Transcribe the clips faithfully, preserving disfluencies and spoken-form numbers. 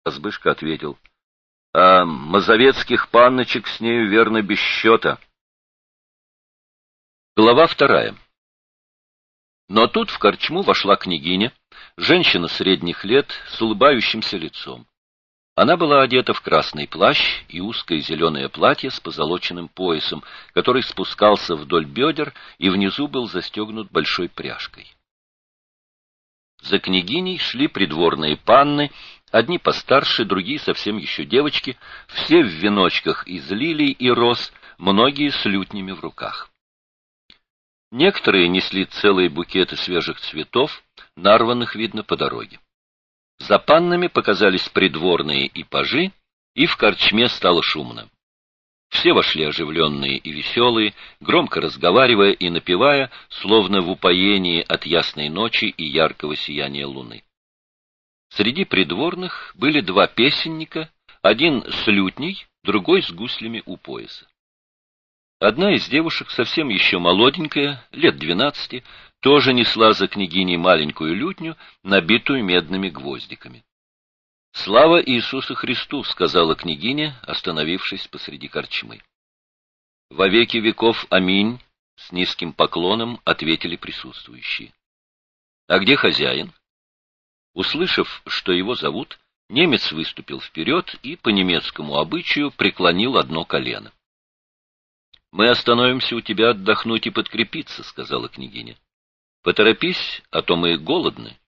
Збышка ответил: — А мазовецких панночек с нею, верно, без счета. Глава вторая. Но тут в корчму вошла княгиня, женщина средних лет с улыбающимся лицом. Она была одета в красный плащ и узкое зеленое платье с позолоченным поясом, который спускался вдоль бедер и внизу был застегнут большой пряжкой. За княгиней шли придворные панны, одни постарше, другие совсем еще девочки, все в веночках из лилий и роз, многие с лютнями в руках. Некоторые несли целые букеты свежих цветов, нарванных, видно, по дороге. За паннами показались придворные и пажи, и в корчме стало шумно. Все вошли оживленные и веселые, громко разговаривая и напевая, словно в упоении от ясной ночи и яркого сияния луны. Среди придворных были два песенника, один с лютней, другой с гуслями у пояса. Одна из девушек, совсем еще молоденькая, лет двенадцати, тоже несла за княгиней маленькую лютню, набитую медными гвоздиками. — Слава Иисусу Христу! — сказала княгиня, остановившись посреди корчмы. — Во веки веков аминь! — с низким поклоном ответили присутствующие. — А где хозяин? Услышав, что его зовут, немец выступил вперед и по немецкому обычаю преклонил одно колено. — Мы остановимся у тебя отдохнуть и подкрепиться, — сказала княгиня. — Поторопись, а то мы голодны.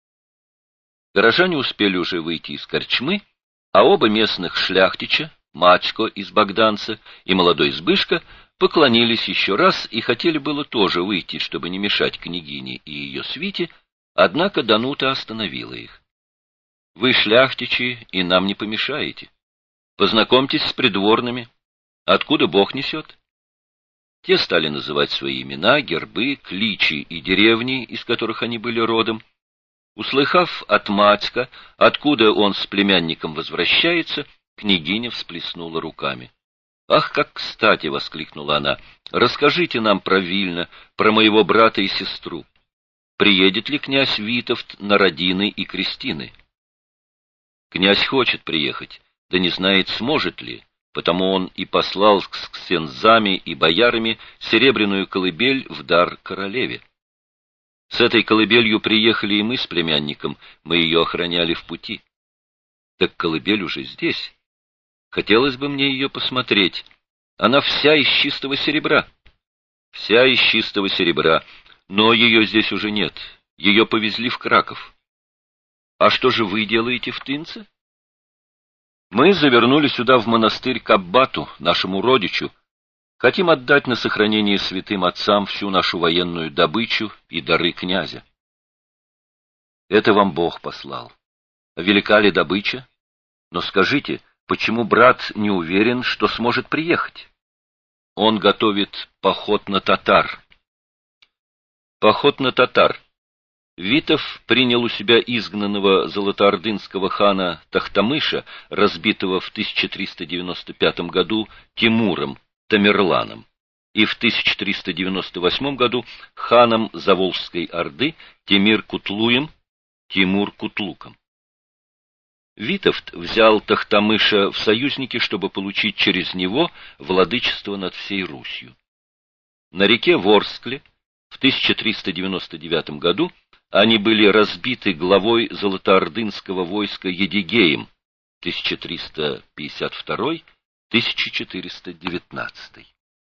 Горожане успели уже выйти из корчмы, а оба местных шляхтича, Мачко из Богданца и молодой Збышка, поклонились еще раз и хотели было тоже выйти, чтобы не мешать княгине и ее свите, однако Данута остановила их. — Вы шляхтичи и нам не помешаете. Познакомьтесь с придворными. Откуда Бог несет? Те стали называть свои имена, гербы, кличи и деревни, из которых они были родом. Услыхав от Мацка, откуда он с племянником возвращается, княгиня всплеснула руками. — Ах, как кстати! — воскликнула она. — Расскажите нам про Вильно, про моего брата и сестру. Приедет ли князь Витовт на родины и крестины? Князь хочет приехать, да не знает, сможет ли, потому он и послал с ксензами и боярами серебряную колыбель в дар королеве. С этой колыбелью приехали и мы с племянником, мы ее охраняли в пути. Так колыбель уже здесь. Хотелось бы мне ее посмотреть. Она вся из чистого серебра. Вся из чистого серебра, но ее здесь уже нет. Ее повезли в Краков. А что же вы делаете в Тынце? Мы завернули сюда в монастырь к аббату, нашему родичу. Хотим отдать на сохранение святым отцам всю нашу военную добычу и дары князя. Это вам Бог послал. Велика ли добыча? Но скажите, почему брат не уверен, что сможет приехать? Он готовит поход на татар. Поход на татар. Витов принял у себя изгнанного золотоордынского хана Тахтамыша, разбитого в тысяча триста девяносто пятом году Тимуром, Тамерланом, и в тысяча триста девяносто восьмом году ханом Заволжской Орды Темир-Кутлуем, Тимур-Кутлуком. Витовт взял Тахтамыша в союзники, чтобы получить через него владычество над всей Русью. На реке Ворскле в тысяча триста девяносто девятом году они были разбиты главой золотоордынского войска Едигеем тысяча триста пятьдесят второй — тысяча четыреста девятнадцатый.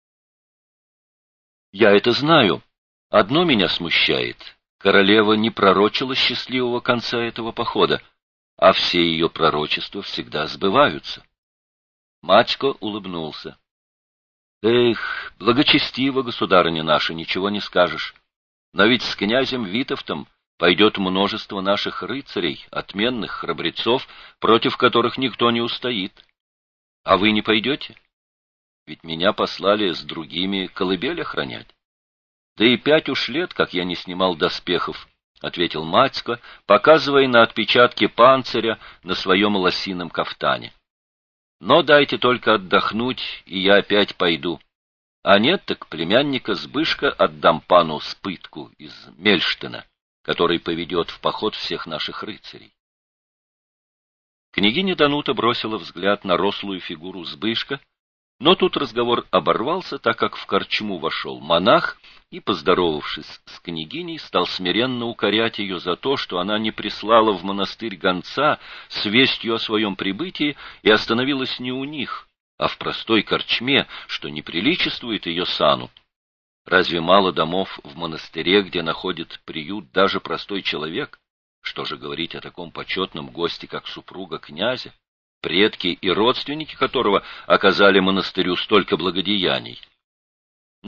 Я это знаю. Одно меня смущает. Королева не пророчила счастливого конца этого похода, а все ее пророчества всегда сбываются. Мачко улыбнулся. Эх, благочестиво, государыня наша, ничего не скажешь. Но ведь с князем Витовтом пойдет множество наших рыцарей, отменных храбрецов, против которых никто не устоит. А вы не пойдете? Ведь меня послали с другими колыбель охранять. Да и пять уж лет, как я не снимал доспехов, — ответил Мацко, показывая на отпечатки панциря на своем лосином кафтане. Но дайте только отдохнуть, и я опять пойду. А нет, так племянника Збышка отдам пану Спытку из Мельштена, который поведет в поход всех наших рыцарей. Княгиня Данута бросила взгляд на рослую фигуру Збышка, но тут разговор оборвался, так как в корчму вошел монах и, поздоровавшись с княгиней, стал смиренно укорять ее за то, что она не прислала в монастырь гонца с вестью о своем прибытии и остановилась не у них, а в простой корчме, что не приличествует ее сану. Разве мало домов в монастыре, где находит приют даже простой человек? Что же говорить о таком почетном госте, как супруга князя, предки и родственники которого оказали монастырю столько благодеяний?